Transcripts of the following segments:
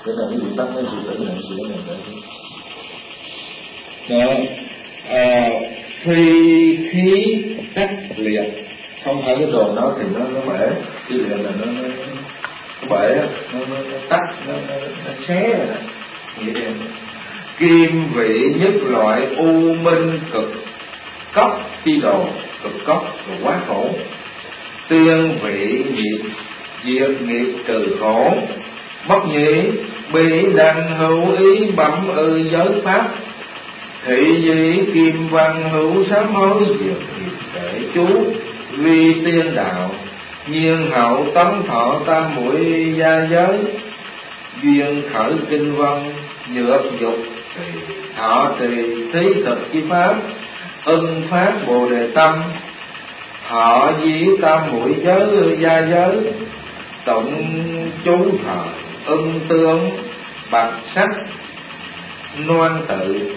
Cái này ví dụ tắt mấy sự tử này sự này vậy. Nè, phi khí đắc liệt, không phải cái đồ nó thì nó bể, cái liệt là nó bể, nó tắt, nó xé rồi đó. Vậy em kim vị nhất loại u minh cực cốc chi đồ, cực cốc là quá khổ. Tiên vị nghiệp diệt nghiệp trừ khổ, bất nhị bị đăng hữu ý bẩm giới pháp. Thị dị kim văn hữu sám hối diệt nghiệp kể chú, vi tiên đạo nhiên hậu tấn thọ tam muội gia giới. Duyên khởi kinh văn nhược dục thọ trì thí thực chi pháp, ưng phát bồ đề tâm. Thọ dĩ tam muội giới gia giới, tụng chú thọ ưng tương bạch sắc. Noan tự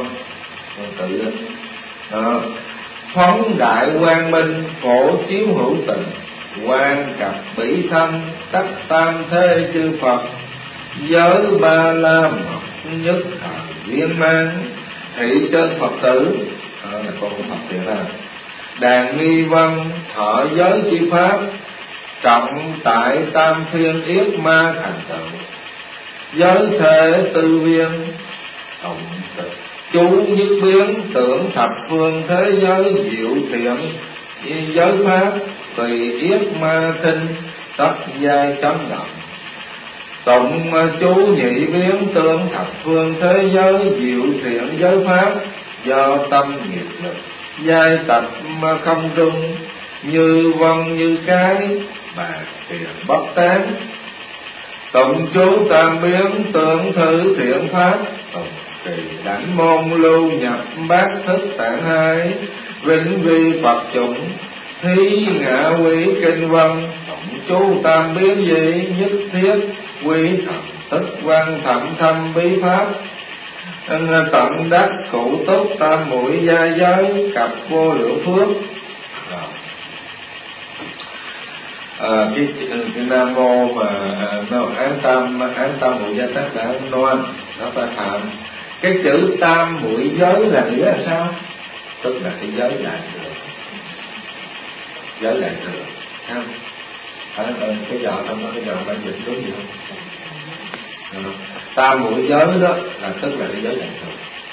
đó. Phóng đại quang minh phổ chiếu hữu tình, quan cập bỉ thân tất tam thế chư Phật. Giới ba la mật nhất thời viên mang, thị trên Phật tử là con Phật tiền là đàn nghi văn thọ giới chi pháp. Trọng tại tam phiên yết ma thành tựu, giới thể tư viên tổng tịch. Chú nhất biến tưởng thập phương thế giới diệu thiện giới pháp. Tùy yết ma thinh tất giai chấn động, tụng chú nhị biến tưởng thập phương thế giới diệu thiện giới pháp. Do tâm nghiệp lực giai tập mà không trung, như vân như cái bạc tiền bất tán. Tụng chú tam biến tưởng thử thiện pháp, tụng kỳ đảnh môn lưu nhập bát thức tạng hai. Vĩnh vi Phật chủng thí ngã quý kinh văn, tụng chú tam biến dị nhất thiết quý thần tức văn thẩm thâm bí pháp. Tận đắc cụ túc tam muội gia giới, cặp vô lượng phước. Cái nam mô mà án tam muội gia tác đã noan nó phải phạm. Cái chữ tam muội giới là nghĩa là sao? Tức là cái giới đại thừa, giới đại thừa, thấy không? Cái giờ trong đó cái giờ ban dịch đúng gì không? Tam muội giới đó là tức là cái giới đại thừa.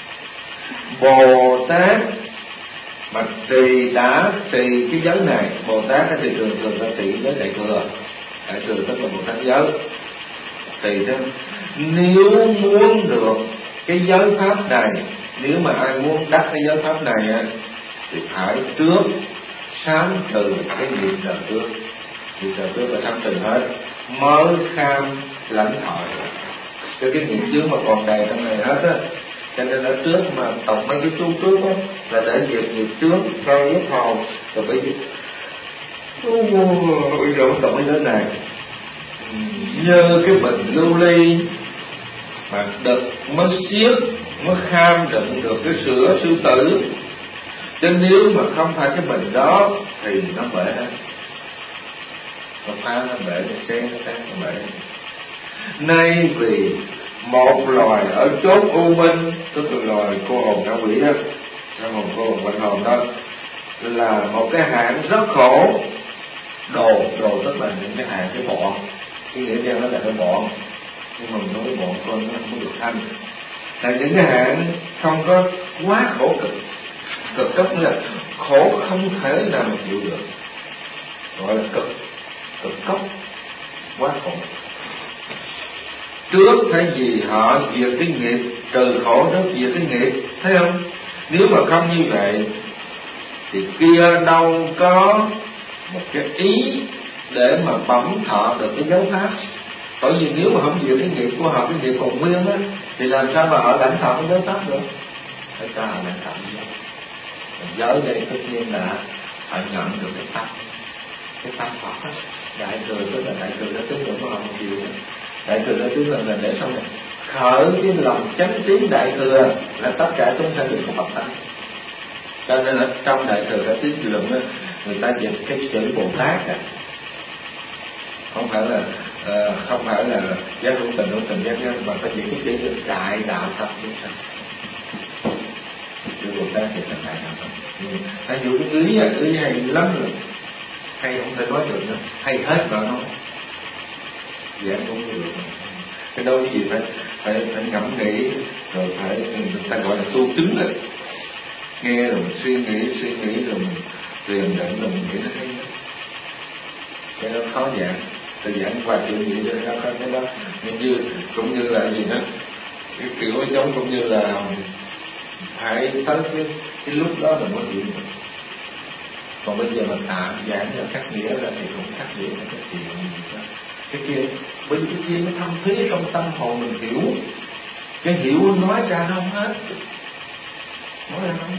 Bồ Tát mà đã trì cái giới này, Bồ Tát thì thường ta trì cái giới đại thừa. Đại thừa tức là Bồ Tát giới. Trì đó, nếu muốn được cái giới pháp này, nếu mà ai muốn đắc cái giới pháp này thì phải trước sám trừ cái nghiệp đời trước. Nghiệp đời trước là sám trừ hết mới kham lãnh thọ. Cho cái nghiệp chướng mà còn đầy trong này hết á, cho nên ở trước mà tụng mấy cái chú trước á là để diệt nghiệp trước khai giác hồn. Rồi bây giờ tụng cái giới này như cái bình lưu ly mà đực mới xiết mới kham đựng được cái sữa sư tử. Chứ nếu mà không phải cái bình đó thì nó bể hết, nó phá, nó bể, nó xé, nó tán, nó bể. Nay vì một loài ở chốt u minh, tức là loài cô hồn ngạ quỷ đó, cô hồn quanh hồn đó, là một cái hạng rất khổ. Đồ tức là những cái hạng, cái bọn, cái nghĩa đen nó là cái bọn, nhưng mà nói cái bọn con nó không được thanh. Là những cái hạng không có quá khổ cực, cực cấp là khổ không thể nào mà chịu được, gọi là cực cấp, quá khổ. Trước thay vì họ diệt cái nghiệp trừ khổ đó, diệt cái nghiệp, thấy không? Nếu mà không như vậy thì kia đâu có một cái ý để mà bẩm thọ được cái dấu pháp. Bởi vì nếu mà không diệt cái nghiệp của họ, cái nghiệp còn nguyên á, thì làm sao mà họ lãnh thọ cái dấu pháp được? Phải cho họ lãnh thọ cái giới đây tất nhiên là họ nhận được cái tâm Phật đó. Đại thừa tức là đại thừa đó, tức là có họ một điều đó. Đại thừa đó tức là để sau này khởi cái lòng chánh tín đại thừa là tất cả chúng sanh đều có Phật tâm. Cho nên là trong đại thừa cái tín luận đó, người ta dịch cái chữ Bồ Tát không phải là không phải là giác hữu tình giác giác, mà có những cái chữ được đại đạo thập chúng sanh. Chữ Bồ Tát thì thành đại đạo thập. Hãy hiểu cái ý hay lắm rồi, hay không thể nói được nữa, hay hết mà nói giảng cũng được. Cái đâu cái gì phải ngẫm nghĩ, rồi phải người ta gọi là tu chứng rồi, nghe rồi suy nghĩ rồi mình thiền định rồi mình nghĩ nó hay đó. Cái đó khó giảng, tôi giảng qua chuyện gì đó có cái đó cũng như là gì đó, cái kiểu giống cũng như là phải tới cái lúc đó là mới hiểu được. Còn bây giờ mà tạm giảng là cắt nghĩa ra thì cũng cắt nghĩa là cái chuyện gì đó. Cái kia bởi vì cái kia nó thâm thúy trong tâm hồn mình hiểu, cái hiểu nói ra nó không hết, nói ra không.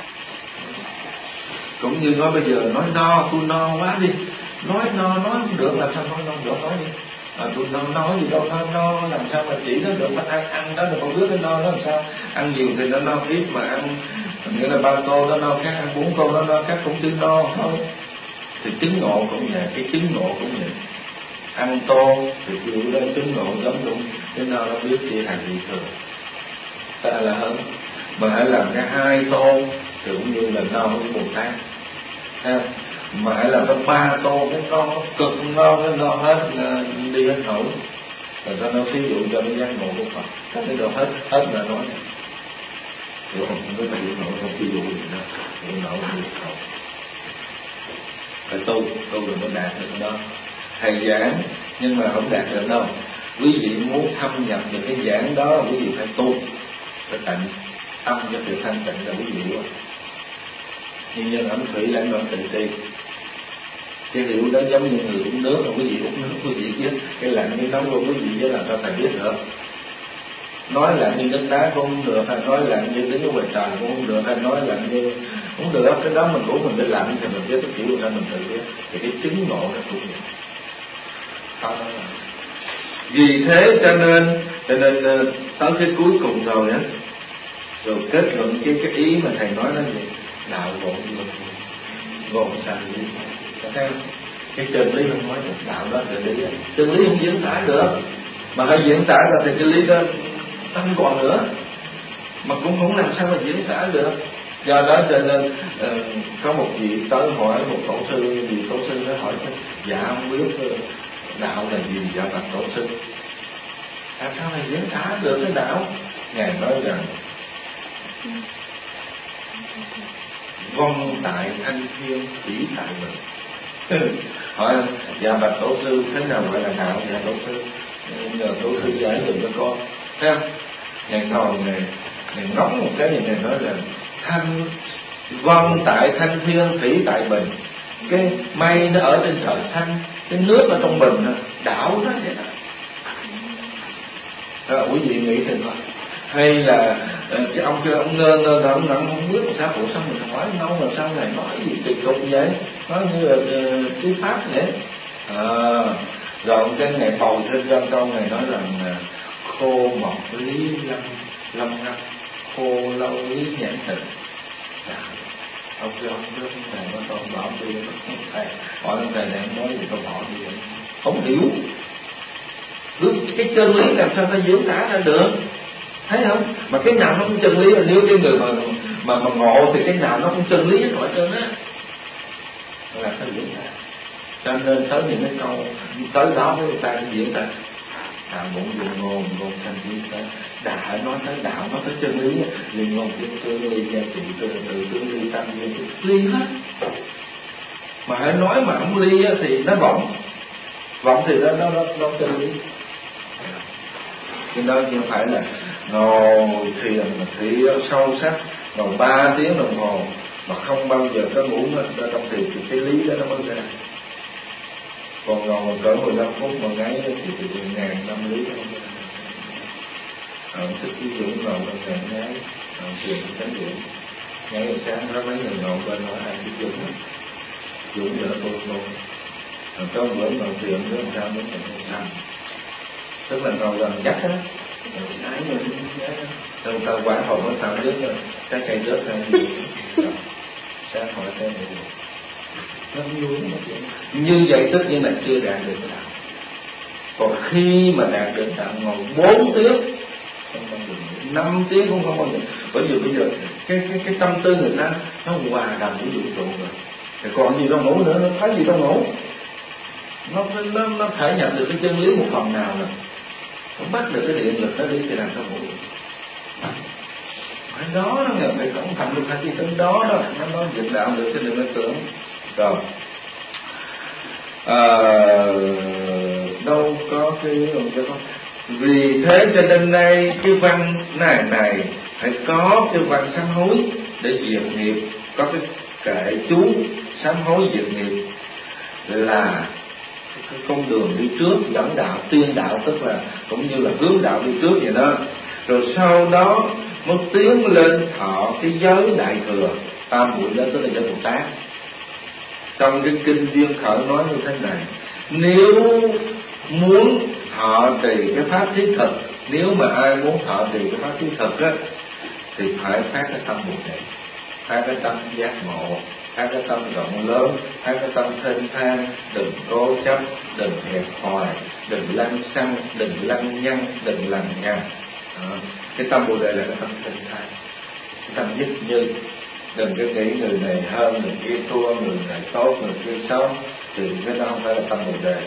Cũng như nói bây giờ nói no, tôi no quá đi, nói không được, làm sao nói no được, nói đi. Tôi nói gì đâu, no làm sao mà chỉ nó được, phải ăn đó được, con biết nó no nó làm sao, ăn nhiều thì nó no, ít mà ăn nghĩa là 3 tô nó no khác, ăn 4 tô nó no khác, cũng chưa no thôi. Thì chứng ngộ cũng vậy, cái chứng ngộ cũng vậy. Ăn tô thì chịu lên chứng ngộ giống đúng, cái no nó biết chia thành gì thường, ta là hơn. Mà hãy làm cái 2 tô thì cũng như là no với Bồ Tát ha. Mà hãy làm cái 3 tô, cái no cực no, cái no hết đi hết nổi. Rồi ta nói ví dụ cho nó giác ngộ của Phật, cái đó hết là nói hiểu không? Không có hiểu nổi, không ví dụ gì đó, hiểu nổi không được không? Phải tu rồi mới đạt được đó. Thầy giảng nhưng mà không đạt được đâu. Quý vị muốn thâm nhập được cái giảng đó, quý vị phải tu, phải tận tâm cho sự thanh tịnh là quý vị hiểu. Nhưng nhân ẩm thủy lãnh đoạn tịnh tri, cái hiểu đó giống như người uống nước, mà quý vị uống nước quý vị biết cái lạnh cái nóng của quý vị với làm sao thầy biết được. Nói lạnh như nước đá cũng không được, hay nói lạnh như đứng ở ngoài trời cũng không được, hay nói lạnh như không được. Cái đó mình uống mình để lạnh thì mình biết cái kiểu ra mình tự biết. Thì cái chứng ngộ nó cũng vậy. Vì thế cho nên tới cái cuối cùng rồi á, rồi kết luận cái ý mà thầy nói nó gì, đạo gồm sanh lý. Thấy không? Cái chân lý không nói được, đạo đó là lý. Chân lý không diễn tả được, mà phải diễn tả ra thì cái lý đó nó không còn nữa, mà cũng không làm sao mà diễn tả được. Do đó cho nên có một vị tới hỏi một tổ sư, vì tổ sư nó hỏi dạ không biết đạo là gì, dạ bạch tổ sư làm sao mà diễn tả được cái đạo. Ngài nói rằng vong tại thanh thiên, chỉ tại mình. Hỏi dạ bạch tổ sư thế nào gọi là đạo? Dạ tổ sư nhờ tổ sư giải dùm cho con. Thấy không? Ngài ngồi ngài ngóng một cái gì, ngài nói là thanh vong tại thanh thiên, thủy tại bình. Cái mây nó ở trên trời xanh, cái nước ở trong bình, đảo đó vậy đó. Quý vị nghĩ thì thôi. Hay là cái ông kia ông ngơ ông không biết làm sao, phụ sao mình hỏi ông làm sao này nói gì kỳ cục vậy, nói như là chữ pháp vậy. Rồi ông cái ngày bầu trên trong câu này nói rằng khô mọc lý lâm ngâm, khô lâu lý nhãn tình. Ông kia ông thầy nó còn bỏ đi, thầy hỏi ông thầy này nói gì tôi bỏ đi, không hiểu. Đúng cái chân lý làm sao ta diễn tả ra được, thấy không? Mà cái nào nó cũng chân lý, nếu cái người mà ngộ thì cái nào nó cũng chân lý hết mọi trơn á, là phải diễn tả. Cho nên tới những cái câu tới đó với người ta diễn tả đạo bổn dụng ngôn thành diễn tả đã nói tới đạo, nói tới chân lý, liên ngôn thiên tương ly gia trị từ tương ly tâm ly hết. Mà hãy nói mà không ly thì nó vọng thì nó chân lý. Cái đó chứ không phải là ngồi thiền mà thiền sâu sắc ngồi 3 tiếng đồng hồ mà không bao giờ có ngủ ở trong thiền, thì cái lý đó nó mới ra. Còn ngồi cỡ 15 phút mà ngáy thì ngàn năm lý không ra. Ông thích cái dưỡng ngồi bên ngàn ngáy, thiền chánh dưỡng ngáy rồi sáng đó mấy người ngồi bên hỏi ai cái dưỡng vợ tôi luôn. Có bữa ngồi thiền với làm sao mới thành thành, tức là ngồi gần chắc á, ái người đâu ta quả hồn nó tạo rớt rồi, cái cây rớt ra sáng hỏi thêm nó vui. Như vậy tất nhiên là chưa đạt được cái đạo. Còn khi mà đạt được đạo ngồi 4 tiếng không bao giờ, 5 tiếng cũng không bao giờ. Bởi vì bây giờ cái tâm tư người ta nó hòa đồng với vũ trụ rồi, thì còn gì đâu ngủ nữa, nó thấy gì đâu ngủ. Nó thể nhận được cái chân lý một phần nào rồi, nó bắt được cái điện lực nó đi thì làm sao ngủ. Phải đó nó nghe, phải cẩn thận được hai cái tính đó đó, nó dịch đạo được chứ đừng có tưởng. Rồi đâu có cái vì thế cho nên đây cái văn này phải có cái văn sám hối để diệt nghiệp, có cái kệ chú sám hối diệt nghiệp là cái con đường đi trước dẫn đạo, tiên đạo, tức là cũng như là hướng đạo đi trước vậy đó. Rồi sau đó mới tiến lên thọ cái giới đại thừa, tam muội giới, tức là giới Bồ Tát. Trong cái kinh Duyên Khởi nói như thế này: nếu muốn thọ trì cái pháp thí thực, nếu mà ai muốn thọ trì cái pháp thí thực á, thì phải phát cái tâm Bồ Đề, phát cái tâm giác ngộ, phát cái tâm rộng lớn, phát cái tâm thênh thang, đừng cố chấp, đừng hẹp hòi, đừng lăng xăng, đừng lăng nhăng, đừng lằng nhằng. Cái tâm Bồ Đề là cái tâm thênh thang, cái tâm nhất như. Đừng có nghĩ người này hơn, người kia thua, người này tốt, người kia xấu, thì cái đó không phải là tâm Bồ Đề.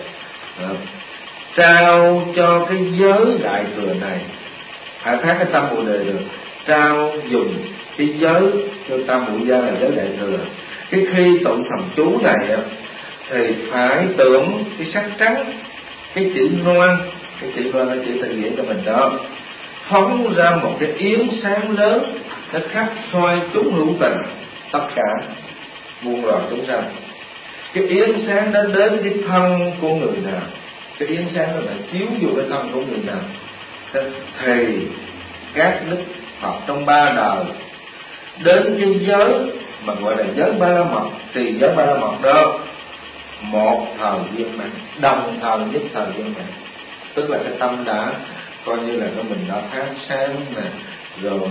Trao cho cái giới đại thừa này, phải phát cái tâm Bồ Đề được. Trao dùng cái giới cho tam muội gia là giới đại thừa. Cái khi tụng thần chú này thì phải tưởng cái sắc trắng, cái chữ loan, cái chữ loan là chữ thể hiện cho mình đó, phóng ra một cái yếm sáng lớn, nó khắp soi chúng hữu tình, tất cả muôn loài chúng sanh. Cái yếm sáng đó đến cái thân của người nào, cái yếm sáng đó là chiếu vô cái thân của người nào, thì các đức Phật trong 3 đời đến cái giới mà gọi là giới Ba La Mật, thì giới Ba La Mật đó một thời viên mãn, đồng thời nhất thời viên mãn. Tức là cái tâm đã coi như là cái mình đã phát sáng nè, rồi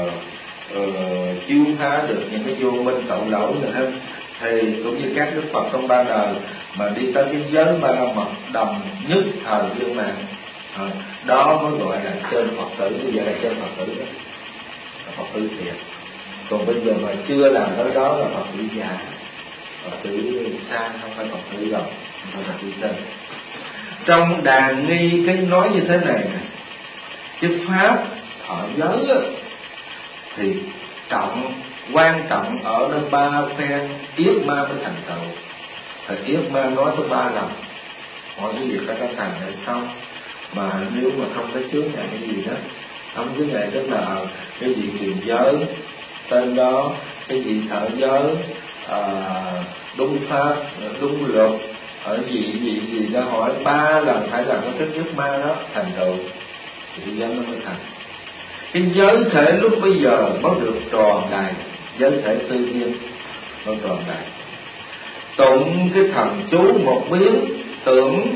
chiếu phá được những cái vô minh tội lỗi rồi ha. Thì cũng như các đức Phật trong 3 đời mà đi tới cái giới Ba La Mật đồng nhất thời viên mãn, đó mới gọi là trên Phật tử. Như vậy là trên Phật tử đó, là Phật tử thiệt. Còn bây giờ mà chưa làm tới đó là Phật tử giả, Phật tử sang, không phải Phật tử rồi, không phải Phật tử tên. Trong đàn nghi cái nói như thế này nè, cái pháp thọ giới thì quan trọng ở đó 3 phen yết ma mới thành tựu. Thì yết ma nói tới 3 lần, mọi cái việc đã thành hay không, mà nếu mà không có chướng ngại cái gì đó, không chướng ngại tức là cái gì truyền giới tên đó, cái gì thọ giới đúng pháp, đúng luật, ở gì đó hỏi 3 lần, phải làm cái thức yết ma đó thành tựu thì cái giới nó mới thành. Cái giới thể lúc bây giờ mới được tròn đầy, giới thể tự nhiên mới tròn đầy. Tụng cái thần chú một biến, tưởng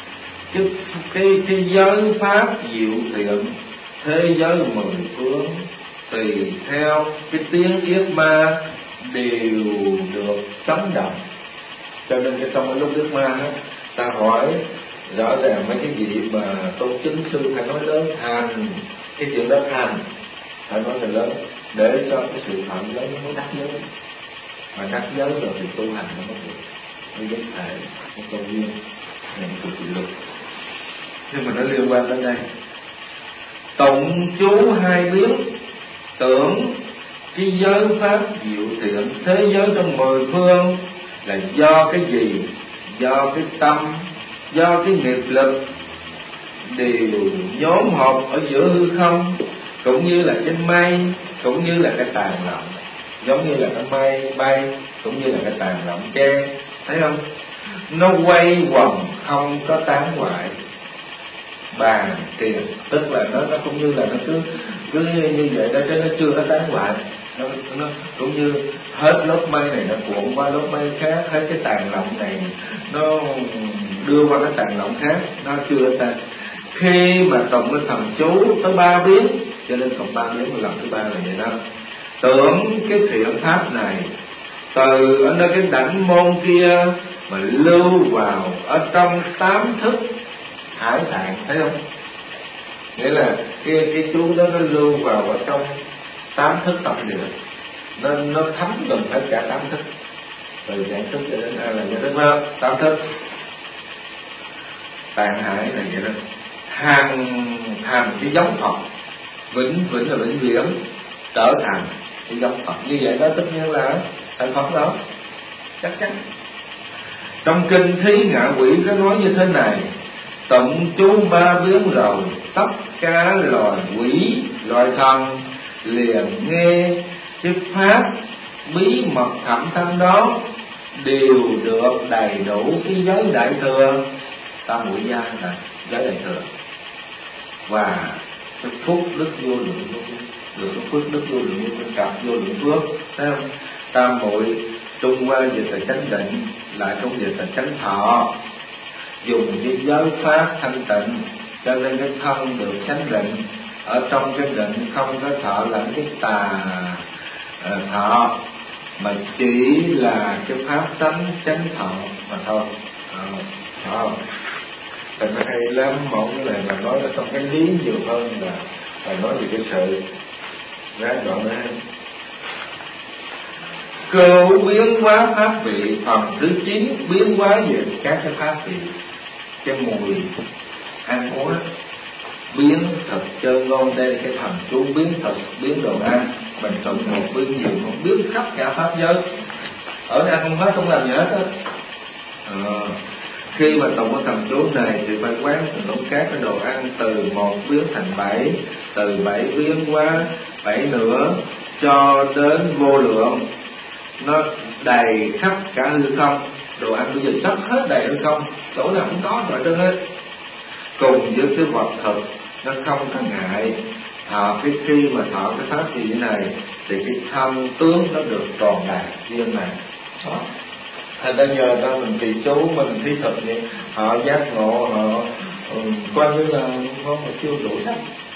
cái giới pháp diệu thiện, thế giới 10 phương, tùy theo cái tiếng yết ma đều được chấn động. Cho nên cái trong cái lúc yết ma đó, ta hỏi rõ ràng mấy cái gì mà tôn chính sư phải nói lớn, thành cái chuyện đó thành, phải nói là lớn, để cho cái sự phạm giới nó mới đắc giới. Mà đắc giới rồi thì tu hành nó mới được, nó giới thể, nó tôn duyên, này cực kỳ lực. Nhưng mà nó liên quan đến đây. Tụng chú 2 biến, tưởng cái giới pháp diệu thiện, thế giới trong 10 phương là do cái gì? Do cái tâm, do cái nghiệp lực đều nhóm họp ở giữa hư không, cũng như là trên mây, cũng như là cái tàn lọng, giống như là cái mây bay, cũng như là cái tàn lọng che, thấy không? Nó quay quần không có tán hoại. Bàn tiền, tức là nó cũng như là nó cứ như vậy đó, chứ nó chưa có tán hoại. Nó cũng như hết lớp mây này nó cuộn qua lớp mây khác, hết cái tàn lọng này nó đưa qua cái tàn lọng khác, nó chưa tan. Khi mà tụng cái thần chú tới 3 biến, cho nên cộng 3 biến là lần thứ 3 là vậy đó. Tưởng cái thiện pháp này từ ở nơi cái đảnh môn kia mà lưu vào ở trong 8 thức hải tạng, thấy không? Nghĩa là cái chú đó nó lưu vào ở trong 8 thức tâm địa, nó thấm gần hết cả 8 thức, từ dạng thức cho đến A là giác thức đó, 8 thức. Tạng hải là vậy đó, thành cái giống Phật, vĩnh là vĩnh viễn, trở thành cái giống Phật. Như vậy đó tất nhiên là thành Phật đó, chắc chắn. Trong kinh Thí Ngạ Quỷ có nói như thế này: tụng chú 3 biến rồi, tất cả loài quỷ, loài thần liền nghe cái pháp bí mật thậm thâm đó, đều được đầy đủ cái giới đại thừa, tam muội gia là giới đại thừa, và cái phúc đức vô lượng, được cái phước đức vô lượng, như con cặp vô lượng phước, thấy không? Tam muội Trung Hoa dịch là chánh định, lại trong dịch là chánh thọ, dùng cái giới pháp thanh tịnh, cho nên cái thân được chánh định. Ở trong cái định không có thọ lẫn cái tà thọ, mà chỉ là cái pháp tánh chánh thọ mà thôi. Thành ra hay lắm, mẫu cái này mà nói ở trong cái lý nhiều hơn là nói về cái sự ráng đoạn đó. Cửu biến hóa pháp vị, phần thứ 9 biến hóa về các cái pháp vị. Cái mùi ăn uống biến thật chơi ngon, đây cái thần chú biến thật, biến đồ ăn, mình tụng một biến nhiều, một biến khắp cả pháp giới. Ở đây ăn không hết, không làm gì hết á. Khi mà tụng cái thần chú này thì phải quán tụng các cái đồ ăn từ 1 biến thành 7, từ 7 biến hóa 7 nữa cho đến vô lượng, nó đầy khắp cả hư không. Đồ ăn bây giờ sắp hết đầy hư không, chỗ nào cũng có rồi trên hết. Cùng với cái vật thực nó không có ngại thọ, cái khi mà thọ cái pháp gì như này thì cái thân tướng nó được tròn đầy như này đó. Thành ra nhờ ra mình trì chú, mình thí thực vậy, họ giác ngộ, họ coi như là không mà chưa đủ sắc.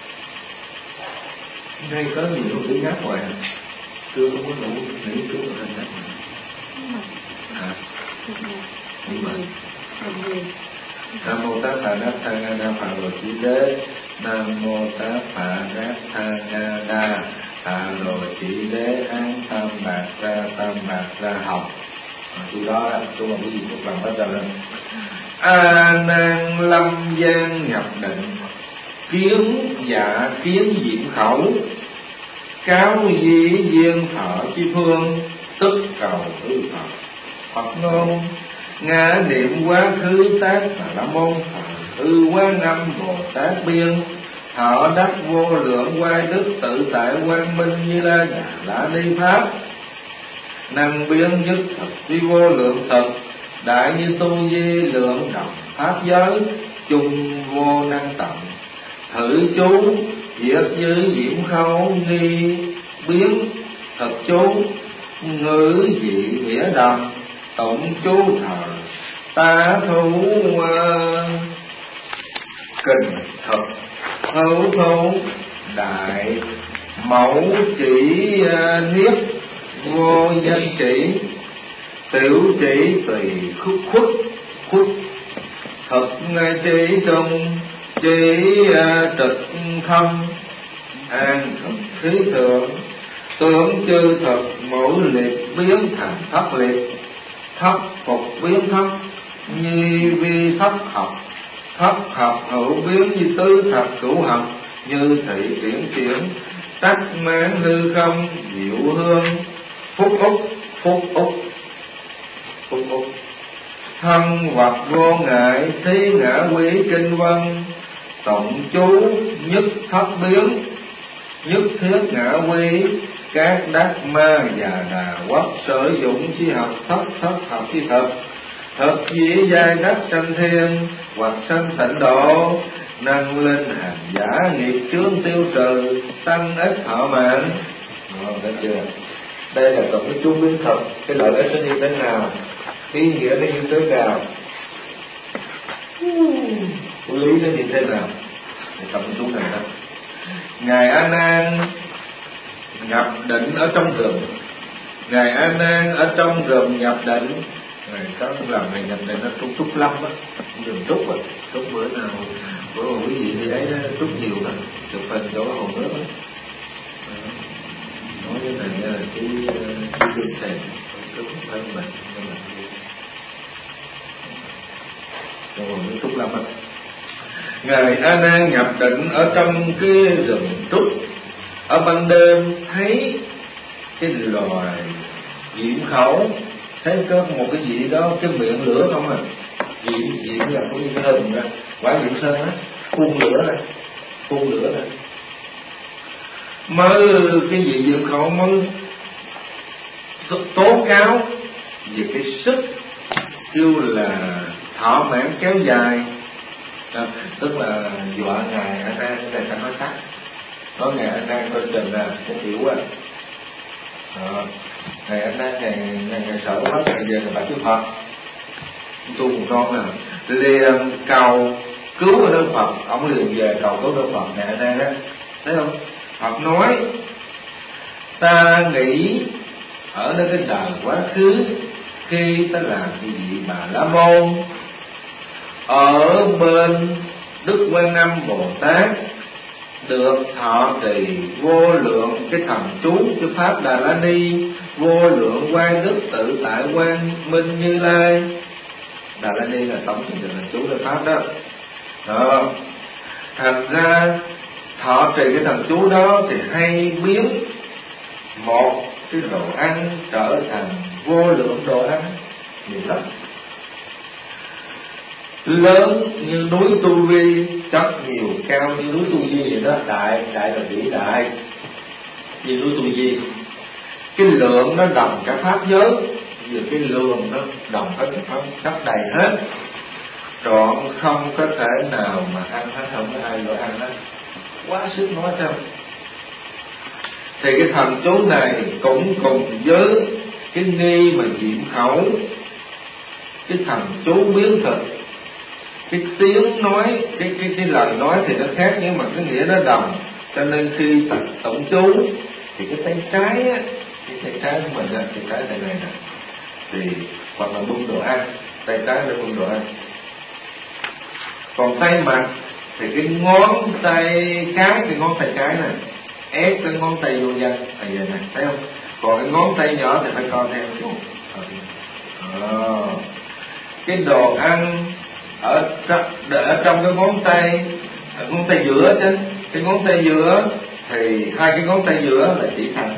Đây có nhiều cái ngáp ngoài, chưa không có đủ nghĩ chú là thành sắc hả? Đúng rồi. Nam mô Tát Phạ Đát Tha Nga Đa Phạ Đồ Chí Đế. Nam mô Tát Phạ Đát Tha Nga Đa Phạ Đồ Chí Đế. Án tam bạc ra học. Từ đó tôi mà quý vị một lần hết rồi. A Nan lâm gian nhập định, kiến dạ kiến diệm khẩu, cáo dĩ duyên thọ chi phương, tức cầu hư Phật. Phật ngôn ngã niệm quá khứ tác và la môn Hư Quán Âm Bồ Tát biên, thọ đắc vô lượng quay đức tự tại quang minh Như La Đà La Ni pháp. Năng biến nhất thật vi vô lượng thực, đại như tu di lượng đồng pháp giới, chung vô năng tận. Thử chú diệt như diễm khẩu nghi biến thật chú, ngữ dị nghĩa đồng tụng chú thờ ta thủ kình thực hữu thủ đại mẫu chỉ niết vô danh chỉ, tiểu chỉ tùy khuất thực chỉ trung chỉ trực không an thực khí thượng, tưởng chư thực mỗi liệt biến thành thất liệt, thất phục biến thất nhi vi thất học hữu biến như tứ thập cửu học, như thị tiễn chuyển tắc mãn hư không diệu hương, phúc úc thân hoặc vô ngại thí ngã quý kinh văn, tụng chú nhất thất biến nhất thiết ngã quý, các đắc ma già đà quốc sử dụng chi học thất học chi thực, thực dĩ giai đắc sanh thiên hoặc sanh tịnh độ, năng linh hành giả nghiệp chướng tiêu trừ, tăng ích thọ mạng. Được chưa? Đây là tổng cái chú biến thực, cái lợi ích nó như thế nào, ý nghĩa nó như thế nào, lý nó như thế nào, tổng cái chú này đó. Ngài A Nan nhập định ở trong rừng, Ngài A Nan ở trong rừng nhập định, Này có làm này nhập này nó trúc lâm á, đường trúc á, trúc bữa nào bữa quý vị đi ấy đó, trúc nhiều đó, chụp hình chỗ hồ nước đó. Nói cái này là cái đương thèm trúc phải không bạn? Chỗ hồ nước trúc lâm á. Ngài A Nan nhập định ở trong cái rừng trúc, ở ban đêm thấy cái loài diệm khẩu, thấy có một cái gì đó, cái miệng lửa không à, diệm là có cái hình ra quả diệm sơn á, phun lửa này mới cái gì diệm khẩu mới tố cáo về cái sức kêu là thọ mãn kéo dài. Tức là dọa ngài A Nan, cái này ta nói tắt, nói ngài A Nan coi chừng là cái hiểu á. Ngài A Nan ngày sợ quá, ngày về là bạch Đức Phật tu một con nào liền cầu cứu ở Đức Phật, ông liền về cầu cứu Đức Phật. Ngài A Nan á, thấy không? Phật nói ta nghĩ ở nơi cái đời quá khứ khi ta làm cái vị Bà La Môn ở bên Đức Quan Âm Bồ Tát, được thọ trì vô lượng cái thần chú, cái pháp Đà La Ni, vô lượng quang đức tự tại quang minh Như Lai. Đà La Ni là tổng trình thần chú cái pháp đó. Thành ra thọ trì cái thần chú đó thì hay biến một cái đồ ăn trở thành vô lượng đồ ăn nhiều lắm, lớn như núi Tu Vi, chất nhiều cao như núi Tu Di vậy đó. Đại là vĩ đại như núi Tu Di, cái lượng nó đồng cả pháp giới, vừa cái lượng nó đồng hết cái pháp, cấp đầy hết, trọn không có thể nào mà ăn hết, không có ai gọi ăn hết, quá sức nói đâu. Thì cái thần chú này cũng cùng với cái nghi mà diệm khẩu, cái thần chú biến thực, cái tiếng nói, cái lời nói thì nó khác nhưng mà cái nghĩa nó đồng. Cho nên khi tụng chú thì cái tay trái á, cái tay trái của mình á, tay trái tay này nè, thì hoặc là bưng đồ ăn, tay trái là bưng đồ ăn. Còn tay mặt thì cái ngón tay cái ngón tay cái này ép cái ngón tay vô chân là vậy này, thấy không? Còn cái ngón tay nhỏ thì phải co theo chút. Cái đồ ăn ở trong cái ngón tay giữa chứ, cái ngón tay giữa thì hai cái ngón tay giữa là chỉ thẳng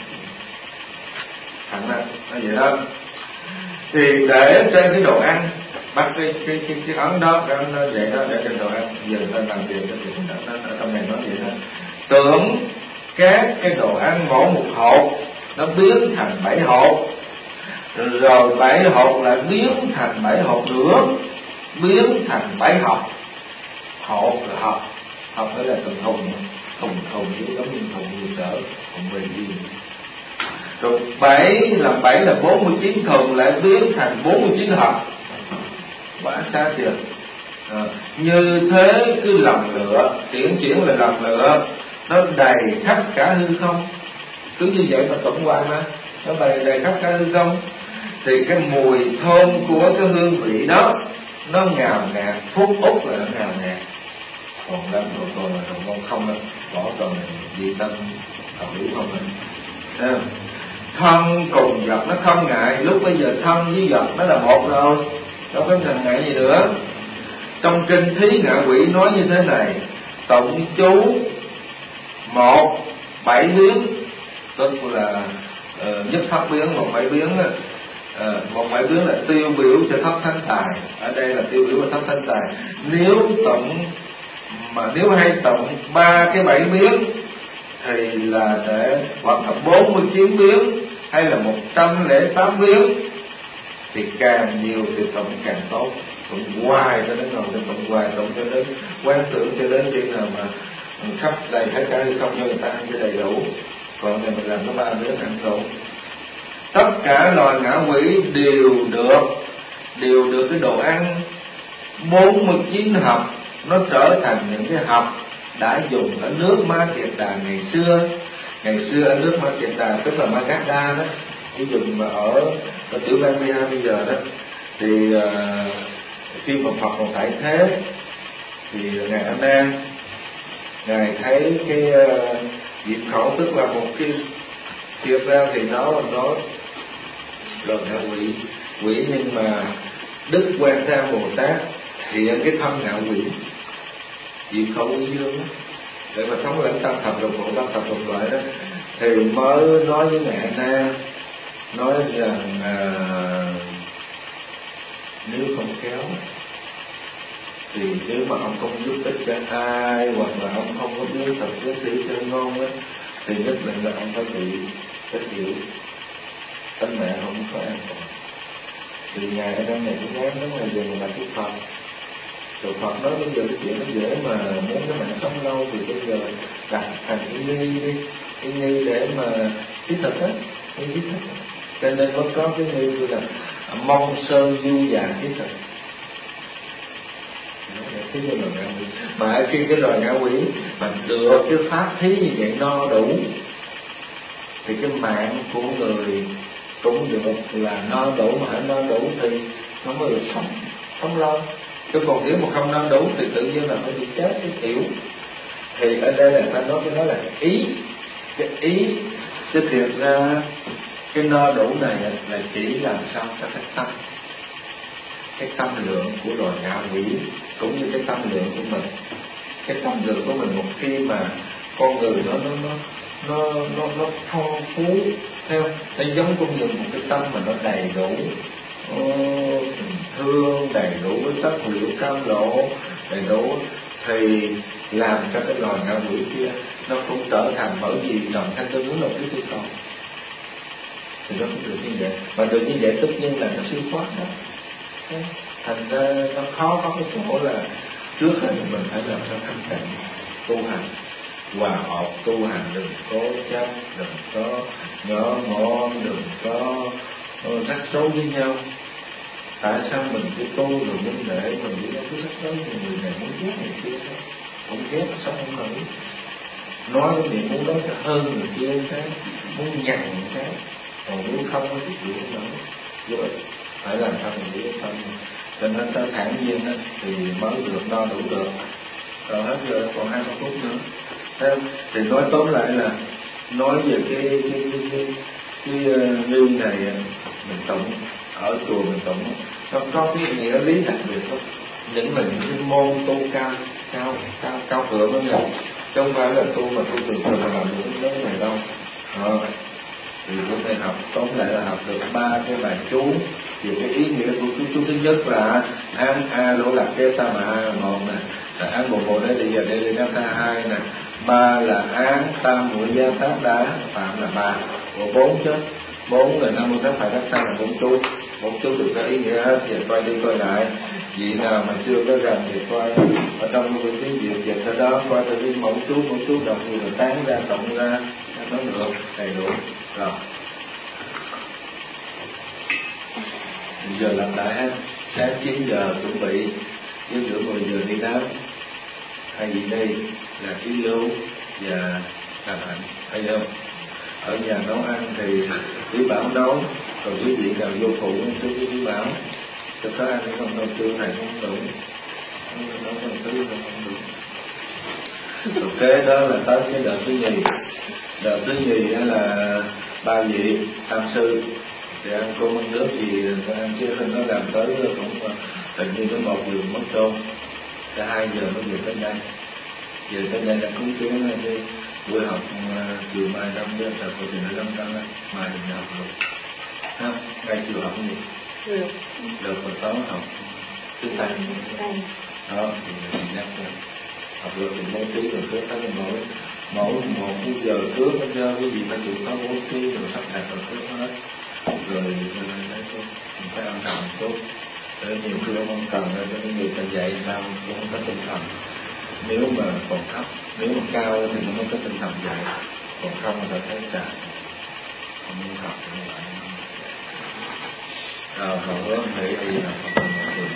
ra, nó vậy đó. Thì để trên cái đồ ăn, bắt cái ấn đó, cái ấn đó vậy đó, để trên đồ ăn. Giờ ta làm việc đó thì nó ở trong này nói vậy đó. Tưởng các cái đồ ăn mỗi một hộp nó biến thành 7 hộp, rồi 7 hộp lại biến thành 7 hộp nữa, biến thành 7 hộp. Hộp là hộp đó là từng thùng như giống như thùng như sở thùng bì gì. Rồi 7 là 49 thùng lại biến thành 49 hộp, quá xa chưa? Như thế cứ lầm lựa, chuyển là lầm lựa, nó đầy khắp cả hư không. Cứ như vậy mà tổng quan mà nó đầy khắp cả hư không. Thì cái mùi thơm của cái hương vị đó nó ngào ngạt, phút úc là nó ngào ngạt. Còn lâm còn là còn không đâu, bỏ còn gì tâm còn hiểu không này. Thân cùng vật nó không ngại, lúc bây giờ thân với vật nó là một rồi, đâu có cần ngại gì nữa. Trong kinh Thí Ngạ Quỷ nói như thế này: tụng chú 7 biến, tức là nhất thất biến, 7 biến. 7 biến là tiêu biểu cho thất thánh tài, ở đây là tiêu biểu cho thất thánh tài. Nếu hay tụng 3 cái 7 biến thì là để hoặc là 49 biến hay là 108 biến, thì càng nhiều thì tụng càng tốt. Tụng hoài cho đến ngồi, tụng hoài, tụng cho đến quán tưởng, cho đến khi nào mà khắp đầy hết cả hư không cho người ta ăn cho đầy đủ. Còn này mình làm có 3 biến ăn đủ. Tất cả loài ngạ quỷ đều được cái đồ ăn 49 hộp, nó trở thành những cái hộp đã dùng ở nước Ma Kiệt Đà ngày xưa. Ngày xưa ở nước Ma Kiệt Đà tức là Magadha đó, cái vùng mà ở Tiểu Bang Bihar bây giờ đó, thì khi mà Phật còn tại thế thì ngài A Nan, ngài thấy cái diệm khẩu, tức là một cái thiệt ra thì nó là ngạ quỷ, nhưng mà Đức Quan Thế Bồ Tát hiện cái thân ngạ quỷ diệm khẩu quỷ dương đó, để mà thống lãnh tam thập lục bộ, tam thập lục loại đó, thì mới nói với ngài A Nan, nói rằng nếu không khéo thì nếu mà ông không giúp ích cho ai, hoặc là ông không có biết thật cái sĩ chơi ngon á, thì nhất định là ông phải bị cái hiểu tánh mẹ không có an toàn. Thì ngài ở đây này cũng dám nói là dừng là cái Phật. Rồi Phật nói bây giờ cái chuyện nó dễ mà muốn cái mạng sống lâu thì bây giờ đặt thành cái nghi đi, cái nghi để mà thiết thực á, cái thiết thực. Cho nên mới có cái nghi là mong sơn du già thiết thực. Cái loài ngạ quỷ, mà khi cái loài ngạ quỷ mà được cái pháp thí như vậy no đủ thì cái mạng của người cũng được là no đủ, mà hãy no đủ thì nó mới được sống lâu. Chứ còn nếu mà không no đủ thì tự nhiên là phải bị chết cái kiểu. Thì ở đây là ta nói cái đó là cái ý, chứ thiệt ra cái no đủ này là chỉ làm sao cho cái tâm lượng của loài ngạ quỷ cũng như cái tâm lượng của mình. Cái tâm lượng của mình một khi mà con người nó phong phú theo, nó giống cũng như một cái tâm mà nó đầy đủ tình thương, đầy đủ với tất liệu cam lộ, đầy đủ, thì làm cho cái loài ngạ quỷ kia nó cũng trở thành, bởi vì lòng thanh tôi muốn là cái tư cầu thì nó cũng được như vậy. Mà được như vậy tất nhiên là nó siêu thoát đó. Thành ra nó khó có cái chỗ là trước hết mình phải làm sao thanh tịnh tu hành, hòa hợp tu hành, đừng cố chấp, đừng có ngỡ ngọn, đừng có rắc rối với nhau. Tại sao mình cứ tu rồi mình để mình cứ rắc rối, người này muốn ghét người kia thôi, không ghét sống không nổi, nói cái gì muốn nói cho hơn người kia cái, muốn nhằn cái, còn nếu không thì chịu không nổi, vô ích. Phải làm sao mình giữ tâm, cho nên ta thản nhiên thì mới được no đủ được. Rồi hết giờ còn 20 phút nữa. Thì nói tóm lại là nói về cái nghi này mình tụng ở chùa mình tụng, nó có cái nghĩa lý đặc biệt thôi. Những là những cái môn tu cao thượng đó nha, chứ không phải là tu mà tu thường thường mà làm được cái này đâu. Thì bữa nay học tóm lại là học được 3 cái bài chú về cái ý nghĩa của chú thứ nhất là an a lỗ lạc kế ta mà một nè, là an bộ bộ đấy bây giờ đây là ta hai nè, 3 là án tam muội gia tác đá phạm là 3, bộ 4 chứ 4 là 50 các phải đắc sang là 4 chú được cái ý nghĩa hết. Giờ coi đi coi lại, vị nào mà chưa có gần thì coi ở trong cái tiếng Việt dịch ở đó, coi từ cái mẫu chú đọc thì rồi tán ra cộng ra nó được đầy đủ rồi. Giờ làm lại ha, sáng 9 giờ chuẩn bị, với giữa 10 giờ đi đám. Hai vị đây là Trí Lưu và Đàm Hạnh, thấy không? Ở nhà nấu ăn thì Quý Bảo nấu, còn quý vị nào vô phụ chú Quý Bảo. Cho có ăn không đâu, chưa thầy không đủ, nấu phần thứ không đủ. Rồi kế đó là tới cái đợt thứ nhì. Đợt thứ nhì là 3 vị tam sư thì ăn cơm ăn nước gì ăn, chứ không nó làm tới cũng hình như nó 1 giờ mất cơm, cả 2 giờ mới về tới đây. Về tới đây là cúng kiến đi buổi học chiều mai đông với thầy cô thì nó 5 tăng á, mai mình học được ha, ngay chiều học gì được mà tối học thứ Tây đó thì mình nhắc rồi học được thì bố trí rồi trước tới mỗi 1 giờ trước cho cái gì mà chịu có bố trí rồi sắp đặt rồi trước hết rồi nói chung mình phải ăn thầm tốt, để nhiều khi không cần cho những người ta dạy sao cũng không có tinh thần. Nếu mà còn thấp, nếu mà cao thì nó mới có tinh thần dạy, còn không là thấy cả không muốn học như vậy. Rồi họ hướng thấy đi là không cần mọi người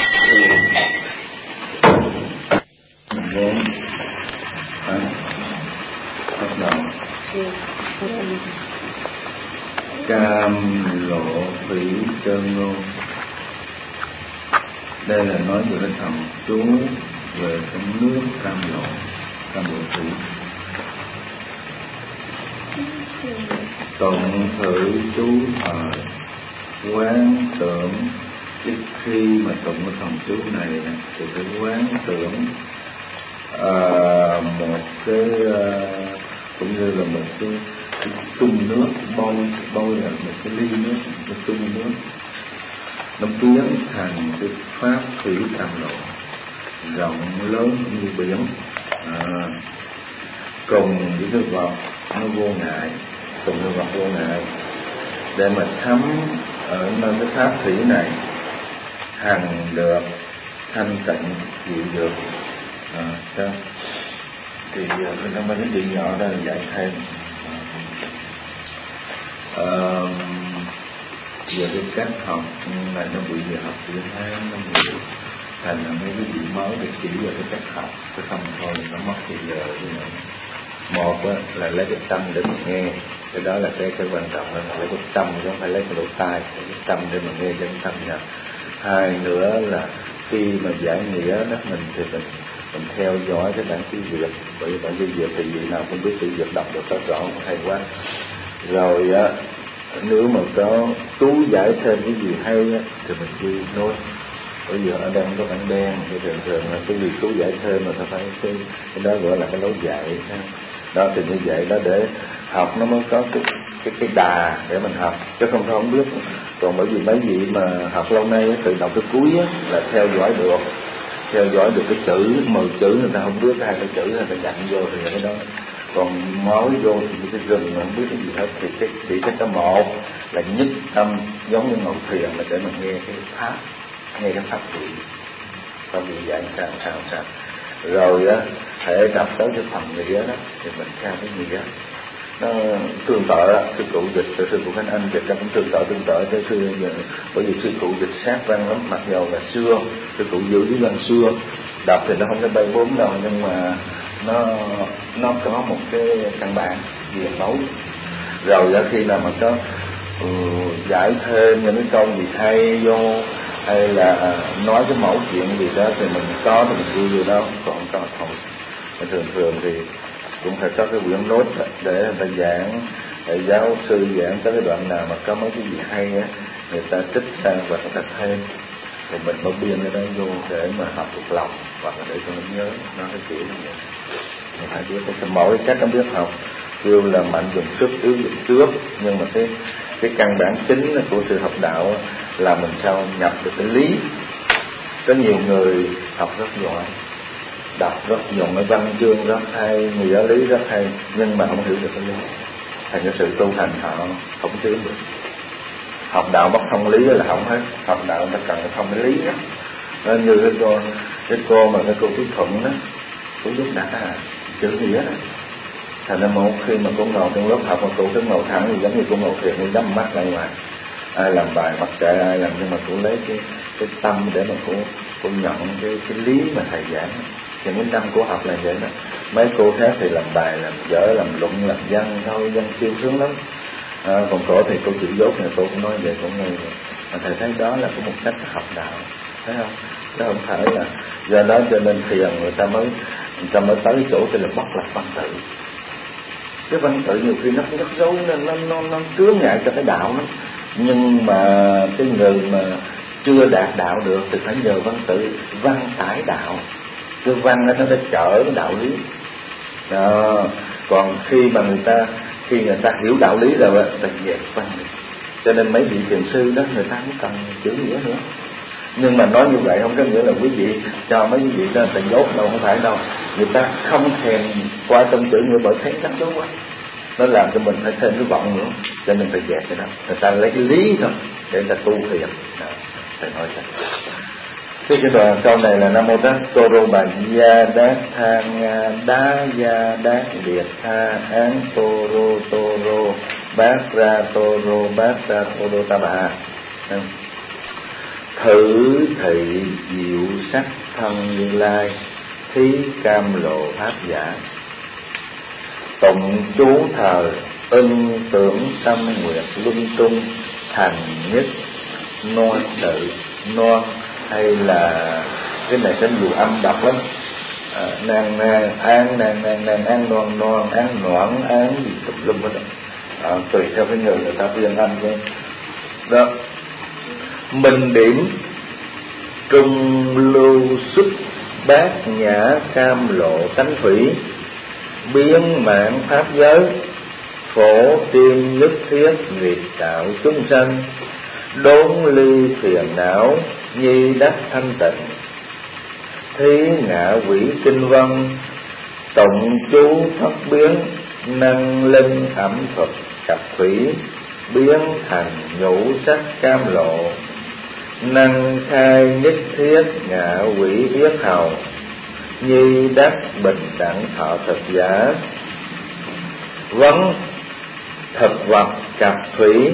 4 bắt đầu. Cam lộ thủy chân ngôn. Đây là nói về cái thần chú về trong nước cam lộ thủy. Tụng thử chú thời quán tưởng. Trước khi mà tụng cái thần chú này thì phải quán tưởng một cái cũng như là một cái chung nước, bôi là một cái ly nước, một cái chung nước, nó biến thành cái pháp thủy cam lộ rộng lớn như biển, cùng với cái vật nó vô ngại, cùng cái vật vô ngại để mà thấm ở nơi cái pháp thủy này, hằng được thanh tịnh chịu được. Thì mình có mấy cái chuyện nhỏ đó là dạy thêm về cái cách học này, nó bị về học chữ Hán, nó bị thành là mấy cái gì mới để chỉ về cái cách học, cái không thôi nó mất thời giờ. Một là lấy cái tâm để mà nghe, cái đó là cái quan trọng, là lấy cái tâm chứ không phải lấy cái lỗ tai, lấy cái tâm để mà nghe cho cái tâm nhập. Hai nữa là khi mà giải nghĩa đó mình theo dõi cái bản chữ Việt, bởi vì bản chữ Việt thì vị nào cũng biết chữ Việt đọc được rất rõ, hay quá. Rồi nếu mà có chú giải thêm cái gì hay thì mình ghi nốt. Bây giờ ở đây không có bảng đen, thì thường là cái gì chú giải thêm mà phải cái đó gọi là cái lối dạy. Đó thì như vậy đó để học nó mới có cái đà để mình học, chứ không biết. Còn bởi vì mấy vị mà học lâu nay từ đầu tới cuối là theo dõi được cái chữ, 10 chữ người ta không biết, 2 cái chữ người ta dặn vô thì cái đó. Còn nói vô thì cái rừng mà không biết cái gì hết, thì chỉ cái một là nhất tâm giống như ngồi thiền là để mình nghe cái pháp, nghe cái pháp vị, pháp vị dạy sao. Rồi thể đọc tới cái phần nghĩa đó thì mình theo cái nghĩa nó tương tự. Sư cụ dịch, sư cụ Khánh Anh dịch ra cũng tương tự tới xưa giờ, bởi vì sư cụ dịch sát văn lắm, mặc dầu là xưa sư cụ giữ với văn xưa, đọc thì nó không có bay bốn đâu, nhưng mà nó có một cái căn bản về mẫu. Rồi khi nào mà có giải thêm những cái câu gì hay vô, hay là nói cái mẫu chuyện gì đó thì mình có thì mình ghi vô đó, còn có không. Thường thì cũng phải có cái quyển nốt để người ta giảng, để giáo sư giảng tới cái đoạn nào mà có mấy cái gì hay á, người ta trích ra và người ta thêm, thì mình mới biên cái đó vô để mà học thuộc lòng hoặc là để cho mình nhớ. Nó cái kiểu như vậy. Mình phải biết cái mỗi cách nó biết học, kêu là mạnh dùng sức, yếu dùng trước, nhưng mà cái căn bản chính của sự học đạo là mình sao nhập được cái lý. Có nhiều người học rất giỏi, đọc rất dùng cái văn chương rất hay, nghĩa lý rất hay, nhưng mà không hiểu được cái lý, thành cái sự tu hành họ không tiến được. Học đạo mất thông lý là không hết, học đạo ta cần thông cái lý đó. Nó như cái cô mà cái cô Thúy Thuận đó, cô giúp đã chữ nghĩa đó. Thành ra một khi mà cô ngồi trong lớp học mà cô cứ ngồi thẳng thì giống như cô ngồi thiền, cô nhắm mắt lại ngoài, ai làm bài mặc kệ ai làm, nhưng mà cô lấy cái tâm để mà cô nhận cái lý mà thầy giảng. Thì những năm của học là vậy đó. Mấy cô khác thì làm bài, làm vở, làm luận, làm văn thôi, văn siêu sướng lắm. Còn cổ thì cô chữ dốt này cô cũng nói vậy, cũng nghe vậy. Mà thầy thấy đó là có một cách học đạo, thấy không? Chứ không phải là do đó cho nên thiền người ta mới tới chỗ thì là bất lập văn tự. Cái văn tự nhiều khi nó cũng rất dối, nó chướng ngại cho cái đạo lắm. Nhưng mà cái người mà chưa đạt đạo được thì phải nhờ văn tự, văn tải đạo. Cái văn nó đã chở cái đạo lý đó. Còn khi người ta hiểu đạo lý rồi ta dẹp văn. Cho nên mấy vị thiền sư đó người ta không cần chữ nghĩa nữa. Nhưng mà nói như vậy không có nghĩa là quý vị cho mấy vị đó ta dốt đâu, không phải đâu. Người ta không thèm qua trong chữ nghĩa bởi thấy chắc đúng quá, nó làm cho mình phải thêm cái vọng nữa, cho nên phải dẹp cái đó. Người ta lấy cái lý thôi để người ta tu thiền. Thầy nói vậy. Cái đoạn câu này là Nam Mô Tát Toro Bà Gia Đát Tha Nga Đá Gia Đát Liệt Tha Án Toro Bát Ra Toro Ta Bà. Thử thị diệu sắc thân Như Lai, thí cam lộ pháp giả. Tụng chú thờ ưng tưởng tâm nguyện luân trung, thành nhất non tự. Non hay là cái này cái dù âm đọc lắm, nàng nàng an nàng nàng nàng an non non an noãn an gì tùm lum hết đó. Tùy theo cái người ta phiên âm thôi đó. Minh điểm trung lưu xuất bát nhã cam lộ tánh thủy, biến mạng pháp giới phổ tiên nhất thiết nghiệp tạo chúng sanh, đốn ly phiền não nhi đắc thanh tịnh. Thí ngạ quỷ kinh văn tụng chú thất biến, năng linh ẩm thuật cặp thủy, biến thành nhũ sắc cam lộ, năng khai nhất thiết ngạ quỷ yết hầu, nhi đắc bình đẳng thọ thực giả. Vấn thực vật cặp thủy,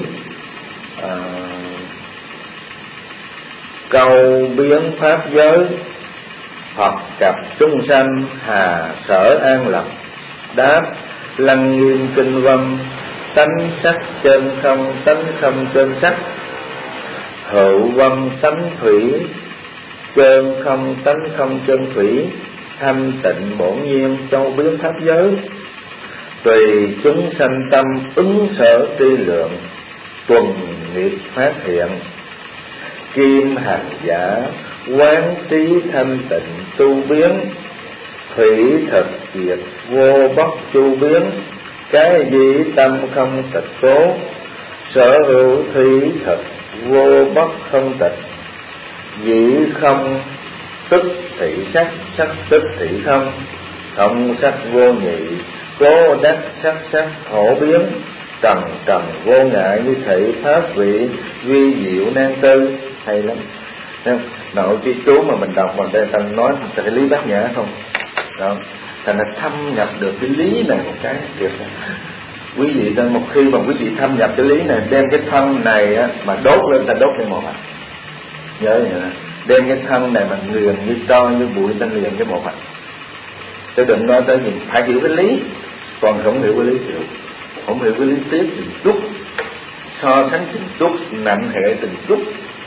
câu biến pháp giới, Phật cặp chúng sanh hà sở an lập. Đáp lăng nghiêm kinh văn, tánh sắc chân không tánh không chân sắc, hữu văn tánh thủy, chân không tánh không chân thủy, thanh tịnh bổn nhiên châu biến pháp giới. Tùy chúng sanh tâm ứng sở tri lượng, tuần nghiệp phát hiện. Kim hành giả quán trí thanh tịnh tu biến, thủy thực diệt vô bất chu biến. Cái gì tâm không tịch cố, sở hữu thủy thực vô bất không tịch. Dĩ không tức thị sắc, sắc tức thị không, không sắc vô nhị, cố đắc sắc sắc hổ biến. Trần trần vô ngại như thị pháp vị, vi diệu nan tư. Hay lắm. Nội cái chú mà mình đọc mình đây ta nói cái lý bát nhã không đó, thành là thâm nhập được cái lý này một cái việc. Quý vị ta một khi mà quý vị thâm nhập cái lý này, đem cái thân này á, mà đốt lên, ta đốt lên một hạt. Nhớ vậy nè, đem cái thân này mà nghiền như tro như bụi, ta nghiền cái một hạt. Chứ đừng nói tới gì phải hiểu cái lý, còn không hiểu cái lý chịu, không hiểu cái lý tiết từng chút, so sánh từng chút, nặng hệ từng chút,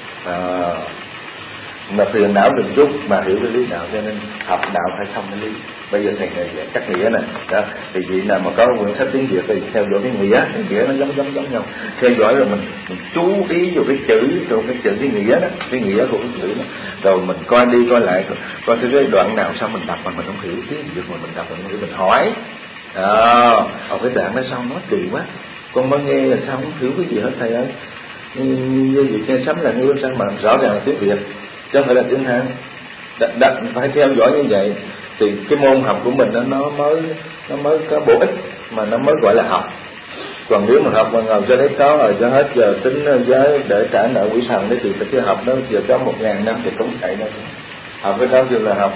mà phiền não từng chút mà hiểu cái lý đạo. Cho nên học đạo phải thông cái lý. Bây giờ thầy dạy các nghĩa này đó, thì vị nào mà có quyển sách tiếng Việt thì theo dõi cái nghĩa nó giống nhau, theo dõi rồi mình chú ý vào cái chữ, cái nghĩa đó, cái nghĩa của cái chữ đó, rồi mình coi đi coi lại, coi cái đoạn nào sao mình đọc mà mình không hiểu tiếng Việt mà mình đọc mình không hiểu, mình hỏi cái đoạn đó sao nó kỳ quá, con mới nghe là sao không hiểu cái gì hết thầy ơi. Như việc nghe sấm là nghe sao mà rõ ràng là tiếng Việt chứ không phải là tiếng Hán. Phải theo dõi như vậy thì cái môn học của mình nó mới có bổ ích, mà nó mới gọi là học. Còn nếu mà học mà ngồi cho đấy có rồi cho hết giờ tính giới để trả nợ quỷ thần đấy thì cái học đó giờ có 1000 năm thì cũng chạy đâu. Học cái đó chưa là học.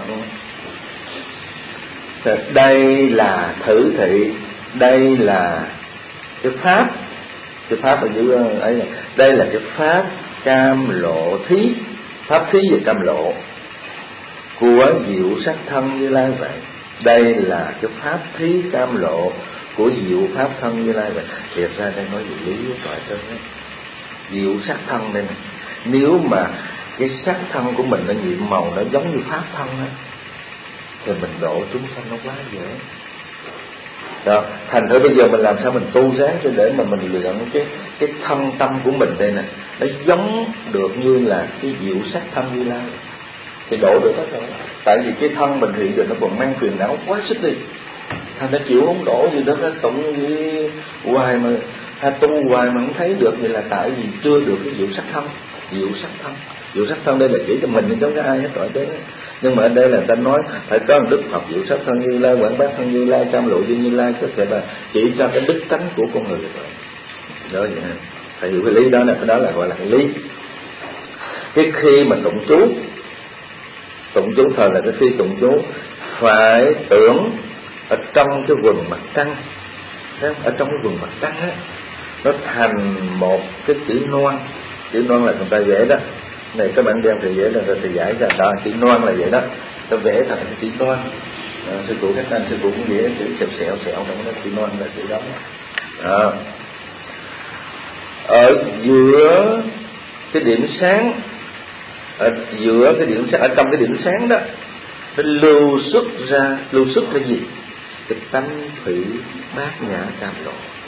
Đây là thử thị, đây là cái pháp ở dưới ấy này. Đây là cái pháp cam lộ thí, pháp thí về cam lộ của diệu sắc thân Như Lai vậy. Đây là cái pháp thí cam lộ của diệu pháp thân Như Lai vậy. Thiệt ra đây nói về lý của Toại Trân ấy. Diệu sắc thân đây này, nếu mà cái sắc thân của mình nó nhiệm màu nó giống như pháp thân á, thì mình độ chúng sanh nó quá dễ. Đó, thành thử bây giờ mình làm sao mình tu ráng cho để mà mình luyện cái thân tâm của mình đây nè, nó giống được như là cái diệu sắc thân Như Lai thì độ được hết rồi. Tại vì cái thân mình hiện giờ nó còn mang phiền não quá sức đi, thành nó chịu không đổ gì đó, nó tụng gì hoài mà tu hoài mà không thấy được, vậy là tại vì chưa được cái diệu sắc thân. Diệu sắc thân đây là chỉ cho mình chứ không có ai hết rồi chứ. Nhưng mà ở đây là ta nói phải có một đức Phật diệu sắc thân Như Lai, quảng bát thân Như Lai, cam lộ như Lai, có thể là chỉ cho cái đức tánh của con người rồi. Đó vậy ha. Phải hiểu cái lý đó là cái đó là gọi là cái lý. Cái khi mà tụng chú thời là cái khi tụng chú phải tưởng ở trong cái quần mặt trăng, ở trong cái quần mặt trăng á, nó thành một cái chữ non là người ta vẽ đó. Này các bạn đem thì vẽ là rồi thì giải ra đó, chữ non là vậy đó, ta vẽ thành cái chữ non. Sư phụ các anh sư phụ cũng vẽ chữ sẹo trong đó, chữ non là chữ đó. Ở giữa cái điểm sáng, ở giữa cái điểm sáng, ở trong cái điểm sáng đó, nó lưu xuất cái gì? Cái tánh thủy bát nhã cam lộ.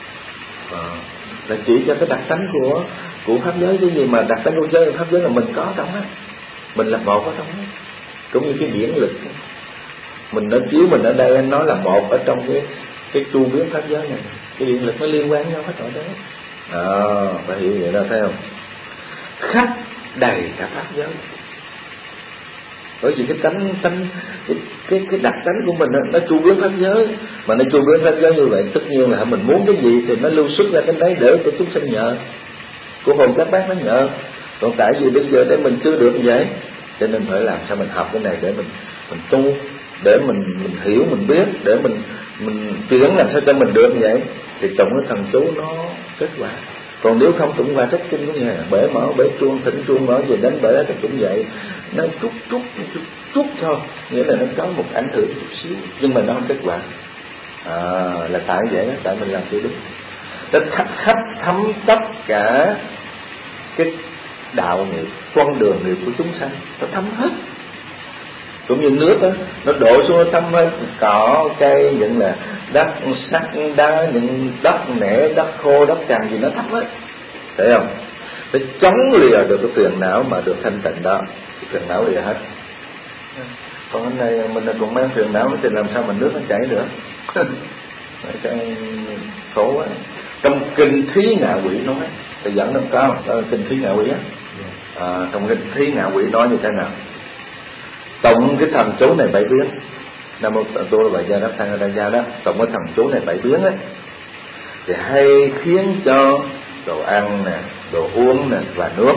Là chỉ cho cái đặc tánh của pháp giới. Cái gì mà đặc tánh của giới pháp giới là mình có trong đó, mình là một ở trong đó. Cũng như cái điển lực, mình nó chiếu mình ở đây, anh nói là một ở trong cái chu biến pháp giới này. Cái điển lực nó liên quan nhau hết rồi đấy. Phải hiểu vậy đó, thấy không? Khắp đầy cả pháp giới. Bởi vì cái cái đặc tánh của mình nó chu biến pháp giới, mà nó chu biến pháp giới như vậy, tất nhiên là mình muốn cái gì thì nó lưu xuất ra cái đấy để cho chúng sinh nhờ, của hồn các bác nó nhờ. Còn tại vì bây giờ để mình chưa được như vậy, cho nên phải làm sao mình học cái này để mình tu, để mình hiểu, mình biết, để mình chuyển làm sao cho mình được như vậy, thì tụng cái thần chú nó kết quả. Còn nếu không tụng qua trách kinh cũng như là bể mở bể chuông, thỉnh chuông mở về đánh bể thì cũng vậy, nó chút thôi, nghĩa là nó có một ảnh hưởng chút xíu, nhưng mà nó không kết quả. Là tại vậy đó, tại mình làm chưa đúng. Nó khắp thấm tất cả cái đạo nghiệp, con đường nghiệp của chúng sanh, nó thấm hết. Cũng như nước đó, nó đổ xuống nó thấm hết, cỏ cây, những là đất sắt đá, những đất nẻ, đất khô, đất cằn gì nó thấm hết, thấy không? Nó chống lìa được cái phiền não mà được thanh tịnh đó, cái phiền não lìa hết. Còn hôm nay mình còn mang phiền não thì làm sao mình nước nó chảy nữa? Cái khổ quá. Trong kinh Thí Ngạ Quỷ nói, thì dẫn nó có, đó là kinh Thí Ngạ Quỷ á. Trong kinh Thí Ngạ Quỷ nói như thế nào? Tụng cái thần chú này 7 biến. Nam mô Tô là Gia Đáp Tăng Đa Gia đó. Tụng cái thần chú này 7 biến ấy, thì hay khiến cho đồ ăn nè, đồ uống nè và nước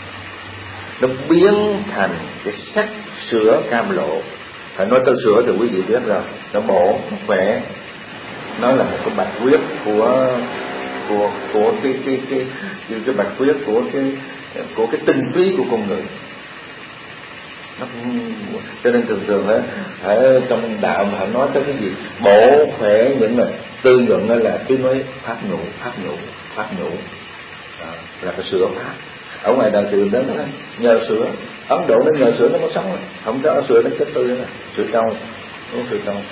nó biến thành cái sắc sữa cam lộ. Phải nói tới sữa thì quý vị biết rồi, nó bổ, nó khỏe, nó là một cái bạch huyết của cái bạch huyết của cái tinh túy của con người. Cho nên thường ở trong đạo mà họ nói tới cái gì bổ khỏe, những là tư nhuận, đó là cứ nói pháp nhũ, là cái sữa pháp. Ở ngoài đời thường đó nó nhờ sữa, Ấn Độ nó nhờ sữa nó mới sống, không có sữa nó chết tươi đó. Sữa trâu, uống sữa trâu.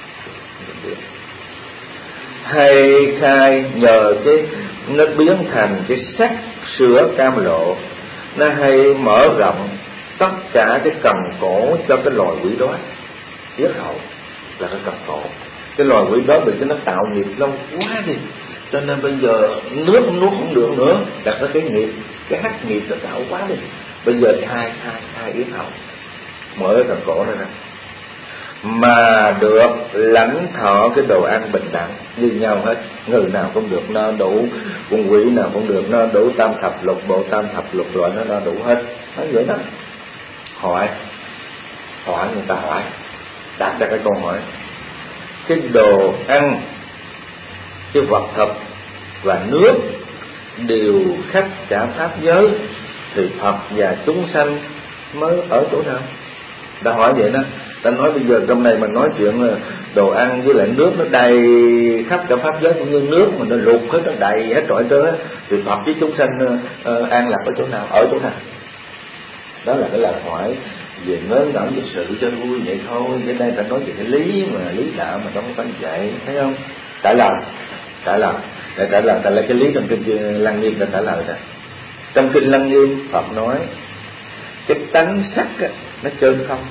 Hay khai nhờ cái nó biến thành cái sắc sữa cam lộ, nó hay mở rộng tất cả cái cần cổ cho cái loài quỷ đói. Yết hầu là cái cần cổ. Cái loài quỷ đói bị nó tạo nghiệp lâu quá đi, cho nên bây giờ nước nuốt không được nữa, đặt ra cái nghiệp, cái hắc nghiệp nó tạo quá đi. Bây giờ thì hai yết hầu mở cái cần cổ ra, mà được lãnh thọ cái đồ ăn bình đẳng như nhau hết. Người nào cũng được no đủ, con quỷ nào cũng được no đủ, tam thập lục bộ, tam thập lục loại nó no đủ hết. Nói vậy đó. Hỏi người ta hỏi, đặt ra cái câu hỏi: cái đồ ăn, cái vật thực và nước đều khắp cả pháp giới, thì Phật và chúng sanh mới ở chỗ nào? Ta hỏi vậy đó. Ta nói bây giờ trong này mà nói chuyện đồ ăn với lại nước nó đầy khắp cả pháp giới, cũng như nước mà nó lụt hết, nó đầy hết trọi trơn á, thì Phật với chúng sanh an lạc ở chỗ nào? Ở chỗ nào? Đó là cái lời hỏi về ngớ ngẩn về sự cho vui vậy thôi. Cái đây ta nói về cái lý mà lý đạo mà không phải vậy, thấy không? Trả lời ta lấy cái lý trong kinh Lăng Nghiêm ta trả lời đó. Trong kinh Lăng Nghiêm Phật nói cái tánh sắc á, nó trơn không.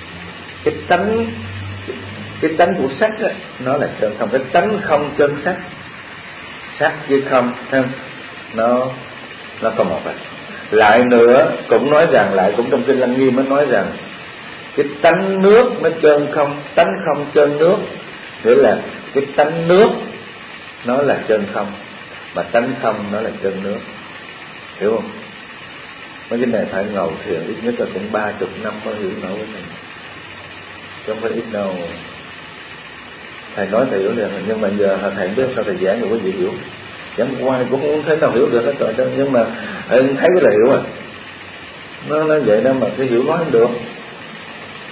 Cái tánh của sắc á, nó là trơn không. Cái tánh không trơn sắc với không, thấy không? Nó có một vậy. Lại nữa cũng nói rằng, lại cũng trong kinh Lăng Nghiêm mới nói rằng cái tánh nước nó trơn không, tánh không trơn nước, nghĩa là cái tánh nước nó là trơn không, mà tánh không nó là trơn nước, hiểu không? Mấy cái này phải ngồi thiền ít nhất là cũng 30 năm mới hiểu nổi cái này, chứ không phải ít đâu. Thầy nói thầy hiểu được, nhưng mà giờ thầy biết sao thầy giảng cho quý vị hiểu. Chẳng qua cũng không thấy nào hiểu được hết rồi đó, nhưng mà thấy cái là hiểu rồi. Nó vậy đó mà cái hiểu nói không được.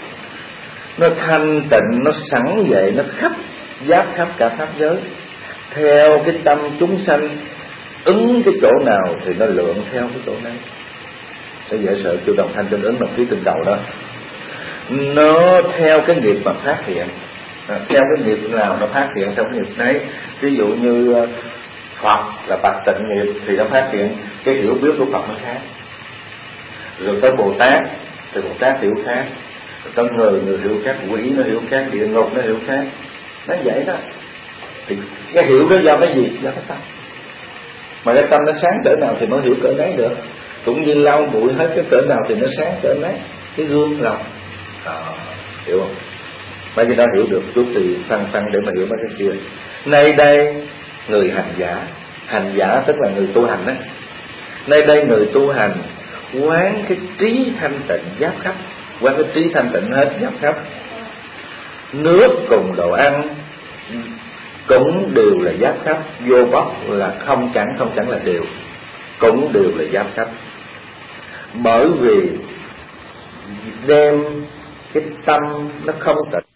Nó thanh tịnh, nó sẵn vậy, nó khắp giáp khắp cả pháp giới, theo cái tâm chúng sanh ứng cái chỗ nào thì nó lượng theo cái chỗ đấy. Sẽ dễ sợ chư đồng thanh trên ứng đồng khí tinh cầu đó, nó theo cái nghiệp mà phát hiện, theo cái nghiệp nào nó phát hiện theo cái nghiệp đấy. Ví dụ như Phật là bạch tịnh nghiệp thì nó phát hiện cái hiểu biết của Phật nó khác. Rồi tới Bồ Tát thì Bồ Tát hiểu khác, rồi tới người hiểu khác, quỷ nó hiểu khác, địa ngục nó hiểu khác. Nó vậy đó. Thì cái hiểu đó do cái gì? Do cái tâm. Mà cái tâm nó sáng cỡ nào thì nó hiểu cỡ đấy được. Cũng như lau bụi hết cái cỡ nào thì nó sáng cỡ đấy. Cái gương lòng hiểu không? Mấy cái đó hiểu được chút thì phân để mà hiểu mấy cái kia. Nay đây người hành giả tức là người tu hành á. Nay đây người tu hành quán cái trí thanh tịnh giáp khắp, quán cái trí thanh tịnh hết giáp khắp. Nước cùng đồ ăn cũng đều là giáp khắp, vô bóc là không chẳng là đều, cũng đều là giáp khắp. Bởi vì đem cái tâm nó không tịnh